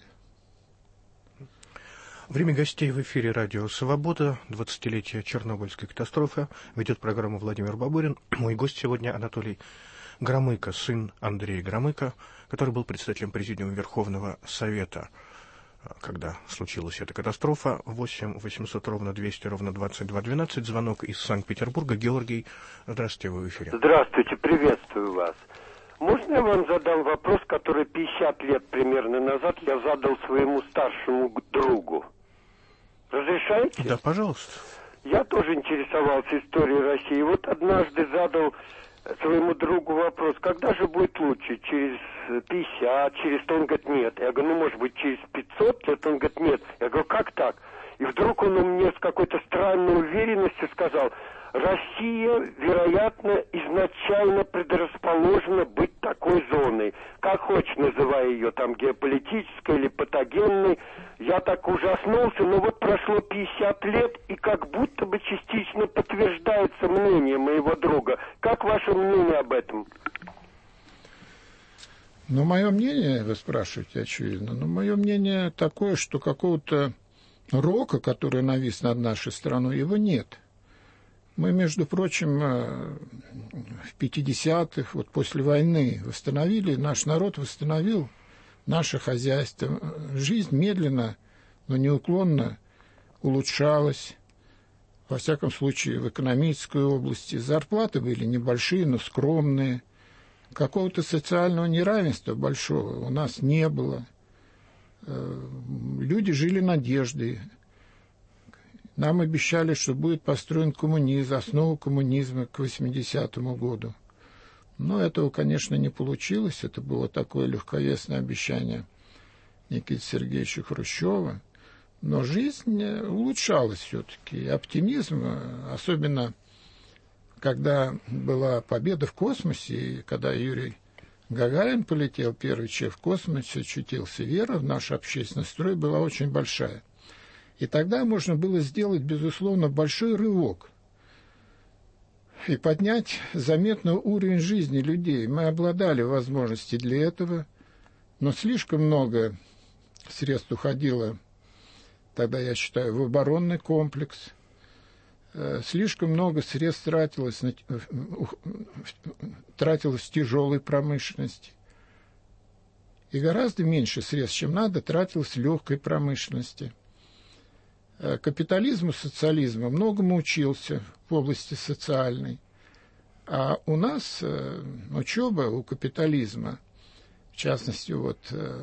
Время гостей в эфире радио «Свобода», 20-летие Чернобыльской катастрофы. Ведет программу Владимир Бабурин. Мой гость сегодня Анатолий Громыко, сын Андрея Громыко, который был председателем Президиума Верховного Совета, когда случилась эта катастрофа. 8 800 ровно 200 ровно 22 12. Звонок из Санкт-Петербурга. Георгий, здравствуйте, вы в эфире. Здравствуйте, приветствую вас. Можно я вам задам вопрос, который 50 лет примерно назад я задал своему старшему другу? Разрешаете? Да, пожалуйста. Я тоже интересовался историей России. Вот однажды задал своему другу вопрос, когда же будет лучше, через 50, через 100? Он говорит, нет. Я говорю, может быть, через 500 лет? Он говорит, нет. Я говорю, как так? И вдруг он мне с какой-то странной уверенностью сказал, Россия, вероятно, изначально предрасположена быть такой зоной. Как хочешь, называй ее там геополитической или патогенной. Я так ужаснулся, но вот прошло 50 лет, и как будто бы частично подтверждается мнение моего друга. Как ваше мнение об этом? Ну, мое мнение, вы спрашиваете, очевидно, но мое мнение такое, что какого-то рока, который навис над нашей страной, его нет. Мы, между прочим, в 50-х, вот после войны, восстановили, наш народ восстановил наше хозяйство. Жизнь медленно, но неуклонно улучшалась, во всяком случае, в экономической области. Зарплаты были небольшие, но скромные. Какого-то социального неравенства большого у нас не было. Люди жили надеждой. Нам обещали, что будет построен коммунизм, основу коммунизма к 80-му году. Но этого, конечно, не получилось. Это было такое легковесное обещание Никиты Сергеевича Хрущева. Но жизнь улучшалась все-таки. Оптимизм, особенно когда была победа в космосе, и когда Юрий Гагарин полетел, первый человек в космосе, очутился, вера в наш общественный строй была очень большая. И тогда можно было сделать, безусловно, большой рывок и поднять заметно уровень жизни людей. Мы обладали возможностью для этого, но слишком много средств уходило, тогда, я считаю, в оборонный комплекс. Слишком много средств тратилось в тяжелой промышленности. и гораздо меньше средств, чем надо, тратилось в легкой промышленности. Капитализм и социализм многому учился в области социальной. А у нас учеба у капитализма, в частности, вот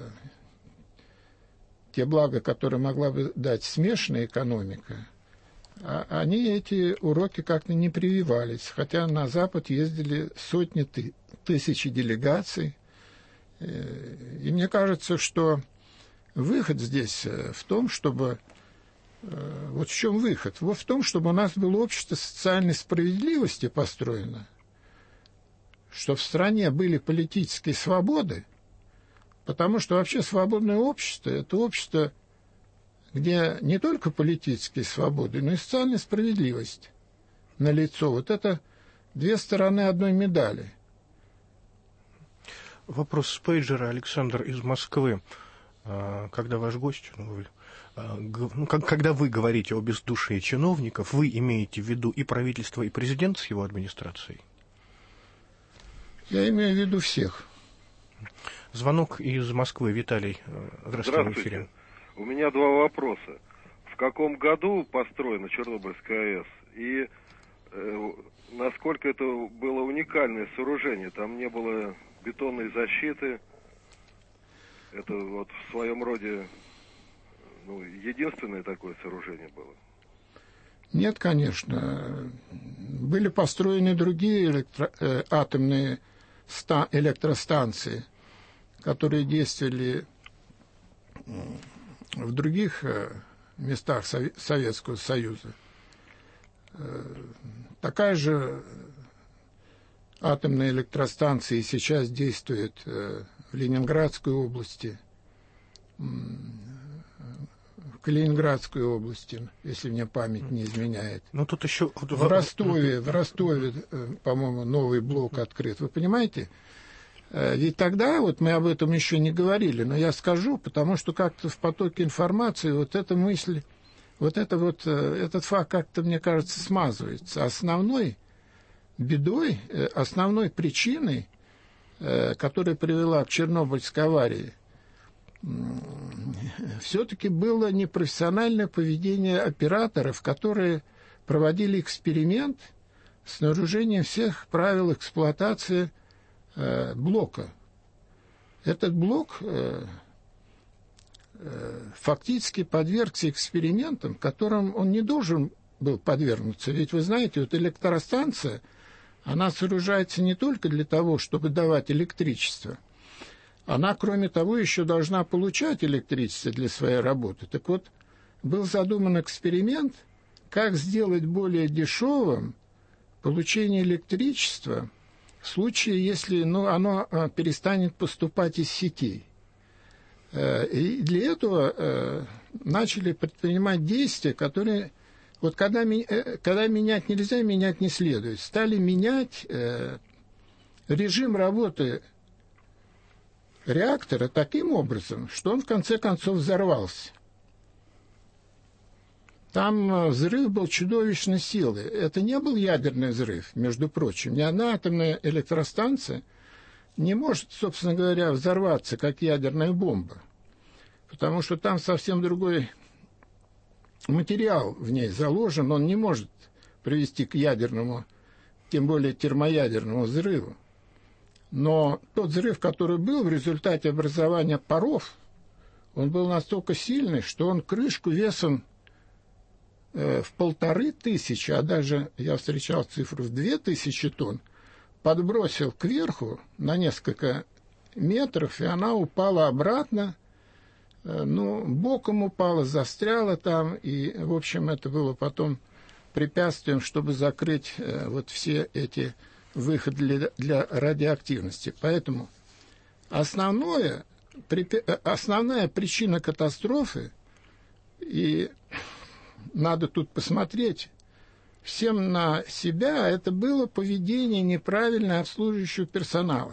те блага, которые могла бы дать смешанная экономика, они эти уроки как-то не прививались, хотя на Запад ездили сотни тысяч делегаций. И мне кажется, что выход здесь в том, чтобы... Вот в чем выход? Вот в том, чтобы у нас было общество социальной справедливости построено, что в стране были политические свободы, потому что вообще свободное общество – это общество, где не только политические свободы, но и социальная справедливость налицо. Вот это две стороны одной медали. Вопрос с пейджера. Александр из Москвы. Когда ваш гость... когда вы говорите о бездушии чиновников, вы имеете в виду и правительство, и президент с его администрацией? Я имею в виду всех. Звонок из Москвы. Виталий, здравствуйте, в эфире. У меня два вопроса. В каком году построена Чернобыльская АЭС? И насколько это было уникальное сооружение? Там не было бетонной защиты. Это вот в своем роде единственное такое сооружение было? Нет, конечно. Были построены другие атомные электростанции, которые действовали в других местах Советского Союза. Такая же атомная электростанция сейчас действует в Ленинградской области, в Калининградской области, если мне память не изменяет. Но тут еще... В Ростове, по-моему, новый блок открыт. Вы понимаете? Ведь тогда, вот мы об этом еще не говорили, но я скажу, потому что как-то в потоке информации вот эта мысль, этот факт как-то, мне кажется, смазывается. Основной бедой, основной причиной, которая привела к Чернобыльской аварии, все-таки было непрофессиональное поведение операторов, которые проводили эксперимент с нарушением всех правил эксплуатации блока. Этот блок фактически подвергся экспериментам, которым он не должен был подвергнуться. Ведь вы знаете, вот электростанция, она сооружается не только для того, чтобы давать электричество. Она, кроме того, еще должна получать электричество для своей работы. Так вот, был задуман эксперимент, как сделать более дешевым получение электричества в случае, если оно перестанет поступать из сетей. И для этого начали предпринимать действия, которые, вот когда менять нельзя, менять не следует. Стали менять режим работы реактора таким образом, что он в конце концов взорвался. Там взрыв был чудовищной силы. Это не был ядерный взрыв, между прочим. Ни одна атомная электростанция не может, собственно говоря, взорваться, как ядерная бомба. Потому что там совсем другой материал в ней заложен. Он не может привести к ядерному, тем более термоядерному взрыву. Но тот взрыв, который был в результате образования паров, он был настолько сильный, что он крышку весом в 1500, а даже я встречал цифру в 2000 тонн, подбросил кверху на несколько метров, и она упала обратно, боком упала, застряла там, и, в общем, это было препятствием, чтобы закрыть вот все эти выходы для радиоактивности. Поэтому основная причина катастрофы, и надо тут посмотреть всем на себя, это было поведение неправильно обслуживающего персонала.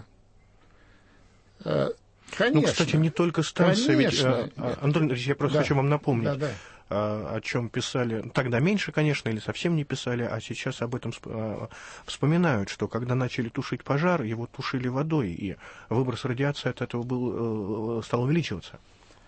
Конечно. Кстати, не только станция, ведь, Антон Ильич, я просто хочу вам напомнить. о чем писали, тогда меньше, конечно, или совсем не писали, а сейчас об этом вспоминают, что когда начали тушить пожар, его тушили водой, и выброс радиации от этого стал увеличиваться.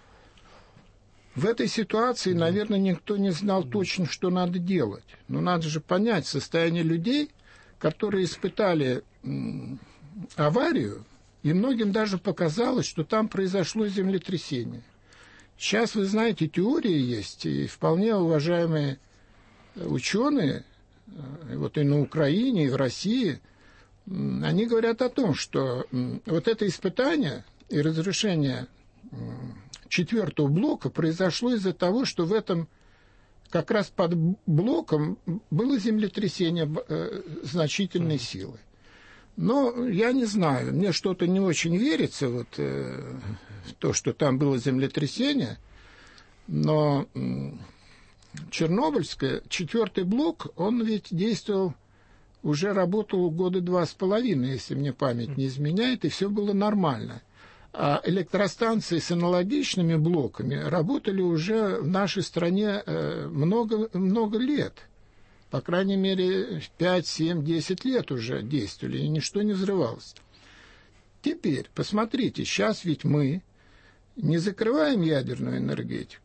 В этой ситуации, наверное, никто не знал точно, что надо делать. Но надо же понять состояние людей, которые испытали аварию, и многим даже показалось, что там произошло землетрясение. Сейчас, вы знаете, теории есть, и вполне уважаемые ученые, вот и на Украине, и в России, они говорят о том, что вот это испытание и разрушение 4-го блока произошло из-за того, что в этом как раз под блоком было землетрясение значительной силы. Но я не знаю, мне что-то не очень верится вот, в то, что там было землетрясение, но Чернобыльское, 4-й блок, он ведь действовал, уже работал года 2,5, если мне память не изменяет, и все было нормально. А электростанции с аналогичными блоками работали уже в нашей стране много лет. По крайней мере, 5, 7, 10 лет уже действовали, и ничто не взрывалось. Теперь, посмотрите, сейчас ведь мы не закрываем ядерную энергетику.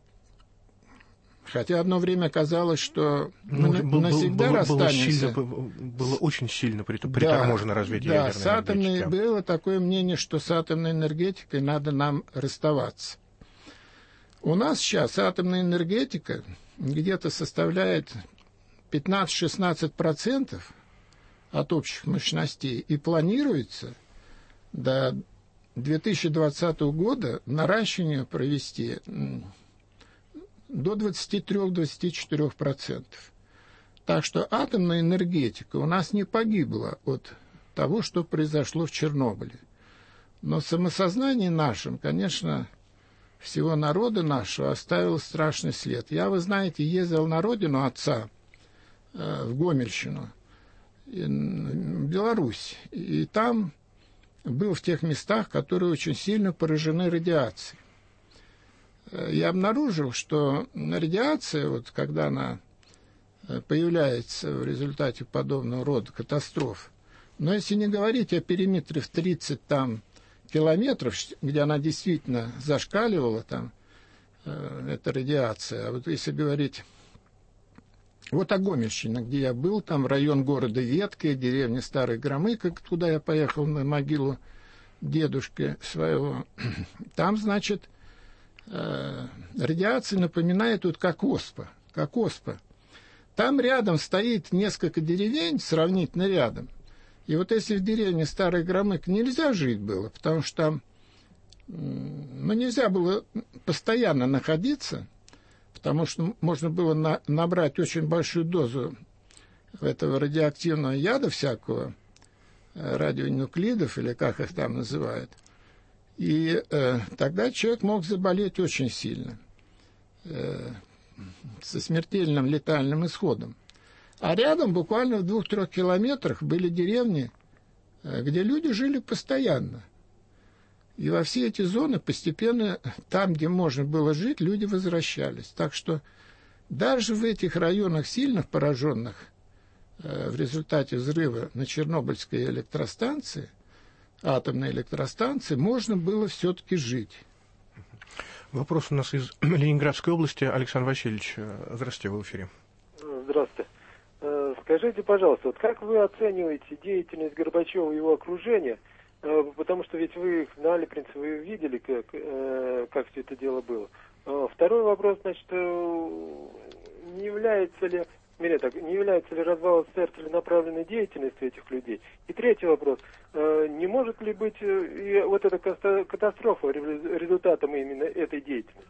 Хотя одно время казалось, что мы навсегда расстанемся. Было очень сильно приторможено развитие ядерной энергетики. Было такое мнение, что с атомной энергетикой надо нам расставаться. У нас сейчас атомная энергетика где-то составляет 15-16% от общих мощностей, и планируется до 2020 года наращивание провести до 23-24%. Так что атомная энергетика у нас не погибла от того, что произошло в Чернобыле. Но в самосознании нашем, конечно, всего народа нашего оставил страшный след. Я, вы знаете, ездил на родину отца, в Гомельщину, в Беларусь, и там был в тех местах, которые очень сильно поражены радиацией. Я обнаружил, что радиация, вот когда она появляется в результате подобного рода катастроф, но если не говорить о периметре в 30 там, километров, где она действительно зашкаливала, там, эта радиация, а вот если говорить вот о Гомельщине, где я был, там район города Ветка, деревня Старый Громык, туда я поехал на могилу дедушки своего, там, значит, радиация напоминает вот как оспа. Там рядом стоит несколько деревень, сравнительно рядом. И вот если в деревне Старый Громык нельзя жить было, потому что там нельзя было постоянно находиться, потому что можно было набрать очень большую дозу этого радиоактивного яда всякого, радионуклидов, или как их там называют. И тогда человек мог заболеть очень сильно, со смертельным летальным исходом. А рядом, буквально в 2-3 километрах, были деревни, где люди жили постоянно. И во все эти зоны постепенно, там, где можно было жить, люди возвращались. Так что даже в этих районах сильно пораженных в результате взрыва на Чернобыльской электростанции, атомной электростанции, можно было все-таки жить. Вопрос у нас из Ленинградской области. Александр Васильевич, здравствуйте, вы в эфире. Здравствуйте. Скажите, пожалуйста, вот как вы оцениваете деятельность Горбачева и его окружения? Потому что ведь вы их знали, в принципе, вы видели, как все это дело было. Второй вопрос, значит, не является ли развал СССР целенаправленной деятельностью этих людей? И третий вопрос, не может ли быть и вот эта катастрофа результатом именно этой деятельности?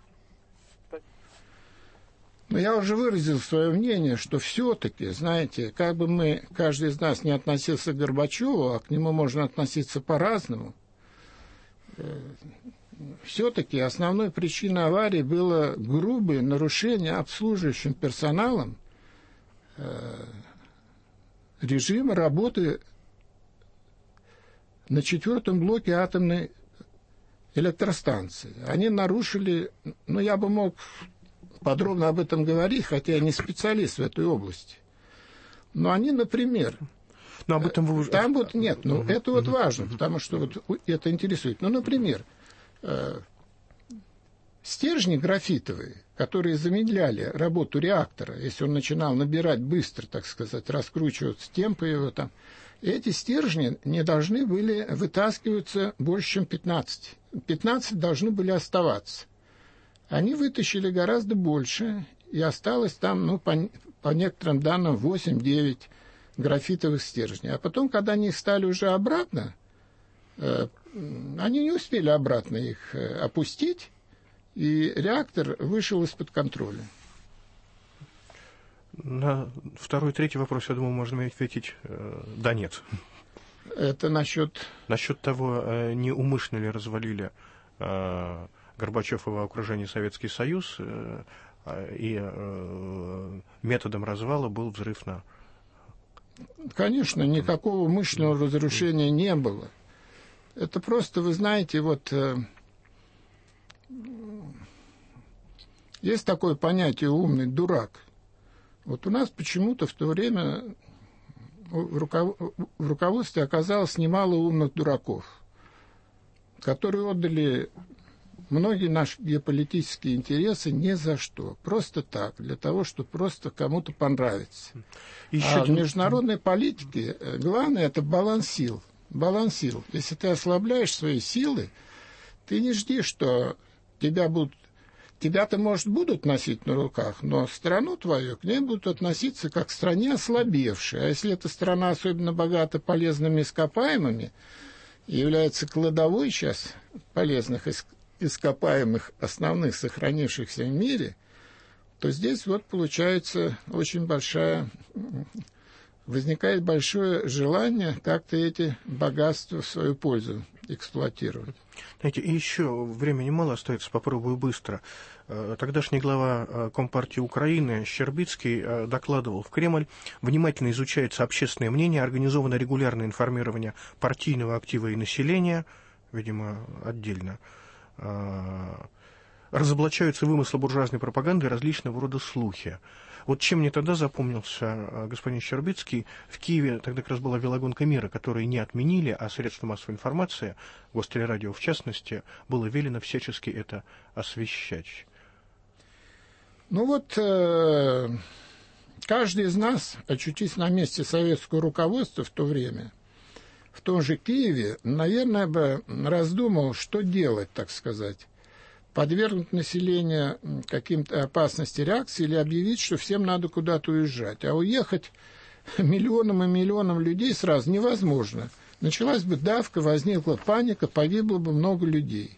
Но я уже выразил свое мнение, что все-таки, знаете, как бы мы, каждый из нас не относился к Горбачеву, а к нему можно относиться по-разному, все-таки основной причиной аварии было грубое нарушение обслуживающим персоналом режима работы на 4-м блоке атомной электростанции. Они нарушили, я бы мог подробно об этом говорить, хотя я не специалист в этой области. Но они, например... Но об этом вы уже... Там вот нет, ну это вот важно, потому что вот это интересует. Ну, например, стержни графитовые, которые замедляли работу реактора, если он начинал набирать быстро, так сказать, раскручиваться, темпы его там, эти стержни не должны были вытаскиваться больше, чем 15. 15 должны были оставаться. Они вытащили гораздо больше, и осталось там, ну, по некоторым данным, 8-9 графитовых стержней. А потом, когда они стали уже обратно, они не успели обратно их опустить, и реактор вышел из-под контроля. На второй и третий вопрос, я думаю, можно ответить да, нет. Это насчет... Насчет того, неумышленно ли развалили Горбачев и его окружение Советский Союз, и методом развала был взрыв на... Конечно, никакого умышленного разрушения не было. Это просто, вы знаете, вот... Есть такое понятие «умный дурак». Вот у нас почему-то в то время в руководстве оказалось немало умных дураков, которые отдали многие наши геополитические интересы ни за что. Просто так, для того, чтобы просто кому-то понравиться. А в международной политике главное – это баланс сил. Баланс сил. Если ты ослабляешь свои силы, ты не жди, что тебя-то, может, будут носить на руках, но страну твою к ней будут относиться как к стране ослабевшей. А если эта страна особенно богата полезными ископаемыми и является кладовой сейчас полезных ископаемых, основных, сохранившихся в мире, то здесь вот получается возникает большое желание как-то эти богатства в свою пользу эксплуатировать. Знаете, и еще времени мало остается, попробую быстро. Тогдашний глава Компартии Украины Щербицкий докладывал: в Кремль внимательно изучается общественное мнение, организовано регулярное информирование партийного актива и населения, видимо, отдельно. Разоблачаются вымыслы буржуазной пропаганды и различного рода слухи. Вот чем мне тогда запомнился господин Щербицкий, в Киеве тогда как раз была велогонка мира, которую не отменили, а средства массовой информации, Гостелерадио в частности, было велено всячески это освещать. Ну вот, каждый из нас, очутись на месте советского руководства в то время, в том же Киеве, наверное, бы раздумал, что делать, так сказать. Подвергнуть население каким-то опасности реакции или объявить, что всем надо куда-то уезжать. А уехать миллионам и миллионам людей сразу невозможно. Началась бы давка, возникла паника, погибло бы много людей.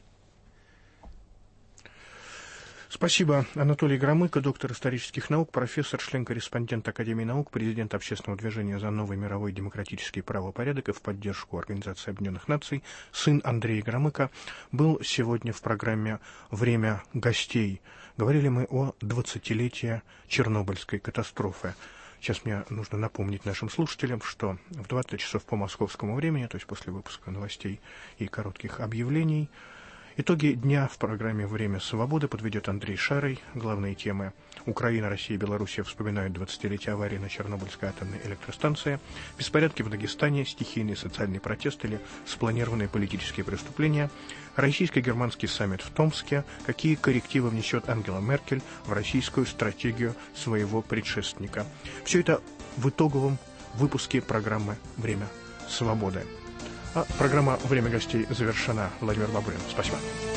Спасибо. Анатолий Громыко, доктор исторических наук, профессор, член-корреспондент Академии наук, президент Общественного движения за новый мировой демократический правопорядок и в поддержку Организации Объединенных Наций, сын Андрея Громыко, был сегодня в программе «Время гостей». Говорили мы о 20-летии Чернобыльской катастрофы. Сейчас мне нужно напомнить нашим слушателям, что в 20 часов по московскому времени, то есть после выпуска новостей и коротких объявлений, итоги дня в программе «Время свободы» подведет Андрей Шарый. Главные темы: Украина, Россия и Белоруссия вспоминают 20-летие аварии на Чернобыльской атомной электростанции, беспорядки в Дагестане, стихийный социальный протест или спланированные политические преступления, российско-германский саммит в Томске, какие коррективы внесет Ангела Меркель в российскую стратегию своего предшественника. Все это в итоговом выпуске программы «Время свободы». А программа «Время гостей» завершена. Владимир Бабурин. Спасибо.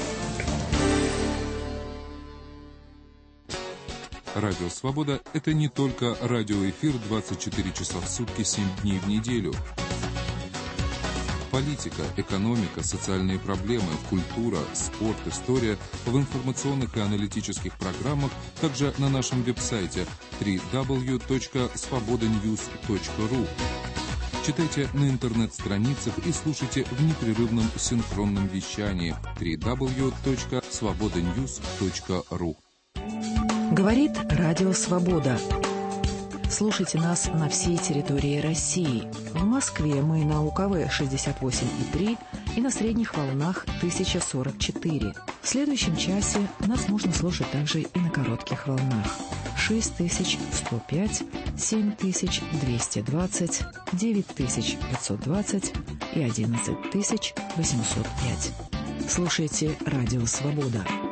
Радио «Свобода» — это не только радиоэфир 24 часа в сутки, 7 дней в неделю. Политика, экономика, социальные проблемы, культура, спорт, история в информационных и аналитических программах, также на нашем веб-сайте www.svobodanews.ru. Читайте на интернет-страницах и слушайте в непрерывном синхронном вещании www.svobodanews.ru. Говорит Радио Свобода. Слушайте нас на всей территории России. В Москве мы на УКВ 68,3 и на средних волнах 1044. В следующем часе нас можно слушать также и на коротких волнах. 6105, 7220, 9520 и 11805. Слушайте «Радио Свобода».